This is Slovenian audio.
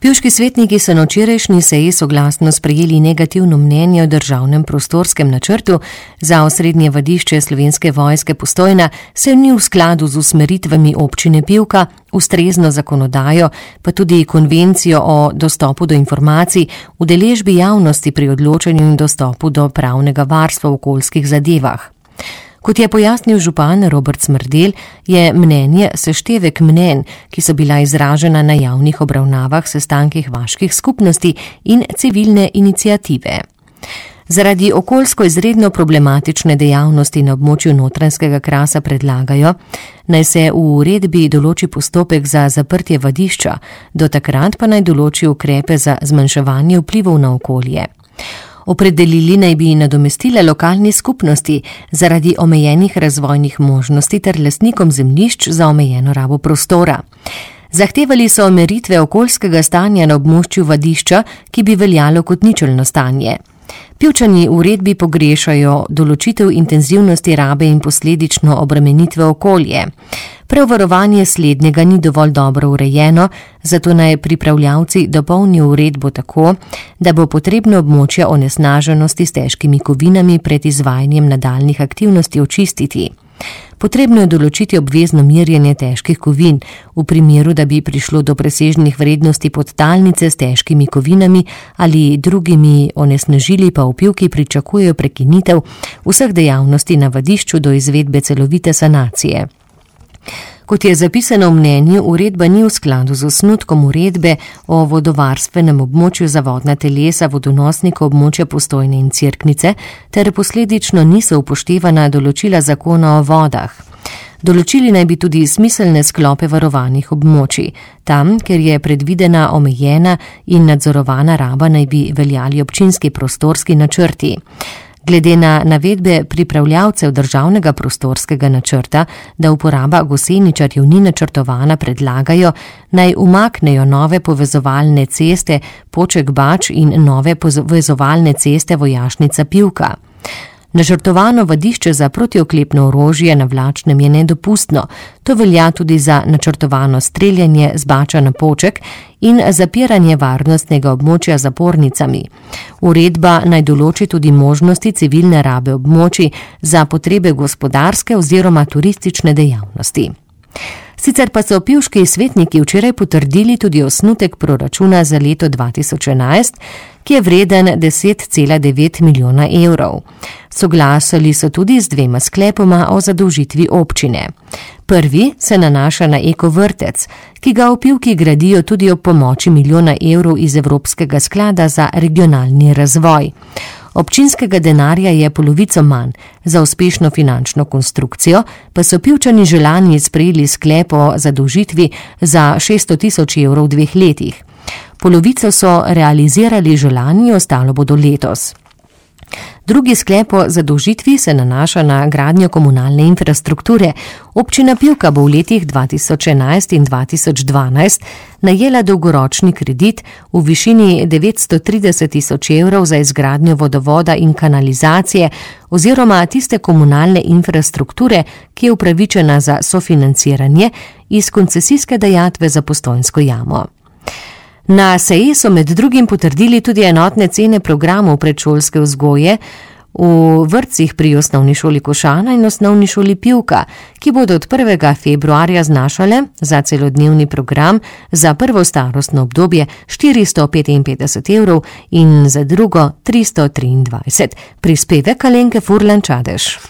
Pivški svetniki so na včerajšnji seji soglasno sprejeli negativno mnenje o državnem prostorskem načrtu za osrednje vadišče Slovenske vojske Postojna, saj ni v skladu z usmeritvami občine Pivka, ustrezno zakonodajo, pa tudi konvencijo o dostopu do informacij, udeležbi javnosti pri odločanju in dostopu do pravnega varstva v okoljskih zadevah. Kot je pojasnil župan Robert Smrdelj, je mnenje seštevek mnenj, ki so bila izražena na javnih obravnavah, sestankih vaških skupnosti in civilne iniciative. Zaradi okoljsko izredno problematične dejavnosti na območju Notranjskega krasa predlagajo, naj se v uredbi določi postopek za zaprtje vadišča, do takrat pa naj določi ukrepe za zmanjševanje vplivov na okolje. Opredelili naj bi nadomestile lokalni skupnosti zaradi omejenih razvojnih možnosti ter lastnikom zemljišč za omejeno rabo prostora. Zahtevali so meritve okoljskega stanja na območju vadišča, ki bi veljalo kot ničelno stanje. Pivčani v uredbi pogrešajo določitev intenzivnosti rabe in posledično obremenitve okolje. Prav varovanje slednjega ni dovolj dobro urejeno, zato naj pripravljavci dopolnijo uredbo tako, da bo potrebno območja onesnaženosti s težkimi kovinami pred izvajanjem nadaljnjih aktivnosti očistiti. Potrebno je določiti obvezno merjenje težkih kovin, v primeru, da bi prišlo do presežnih vrednosti podtalnice s težkimi kovinami ali drugimi onesnažili, pa v Pivki pričakujejo prekinitev vseh dejavnosti na vadišču do izvedbe celovite sanacije. Kot je zapisano v mnenju, uredba ni v skladu z osnutkom uredbe o vodovarstvenem območju za vodna telesa vodonosnikov območja Postojne in Cerknice, ter posledično niso upoštevana določila zakona o vodah. Določili naj bi tudi smiselne sklope varovanih območij. Tam, kjer je predvidena omejena in nadzorovana raba, naj bi veljali občinski prostorski načrti. Glede na navedbe pripravljavcev državnega prostorskega načrta, da uporaba goseničarjev ni načrtovana, predlagajo, naj umaknejo nove povezovalne ceste Poček-Bač in nove povezovalne ceste Vojašnica Pivka. Načrtovano vadišče za protioklepno orožje na Vlačnem je nedopustno. To velja tudi za načrtovano streljanje z Bača na Poček in zapiranje varnostnega območja z zapornicami. Uredba naj določi tudi možnosti civilne rabe območij za potrebe gospodarske oziroma turistične dejavnosti. Sicer pa so pivški svetniki včeraj potrdili tudi osnutek proračuna za leto 2011, ki je vreden 10,9 milijona evrov. Soglasili so tudi z 2 sklepoma o zadolžitvi občine. Prvi se nanaša na ekovrtec, ki ga v Pivki gradijo tudi ob pomoči 1 milijona evrov iz Evropskega sklada za regionalni razvoj. Občinskega denarja je polovico manj, za uspešno finančno konstrukcijo pa so Pivčani že lani sprejeli sklep o zadolžitvi za 600.000 evrov v 2 letih. Polovico so realizirali že lani, ostalo bodo letos. Drugi sklep o zadolžitvi se nanaša na gradnjo komunalne infrastrukture. Občina Pivka bo v letih 2011 in 2012 najela dolgoročni kredit v višini 930.000 evrov za izgradnjo vodovoda in kanalizacije oziroma tiste komunalne infrastrukture, ki je upravičena za sofinanciranje iz koncesijske dajatve za Postojnsko jamo. Na seji so med drugim potrdili tudi enotne cene programov predšolske vzgoje v vrtcih pri osnovni šoli Košana in osnovni šoli Pivka, ki bodo od 1. februarja znašale za celodnevni program za prvo starostno obdobje 455 evrov in za drugo 323. Prispevek Alenke Furlan Čadež.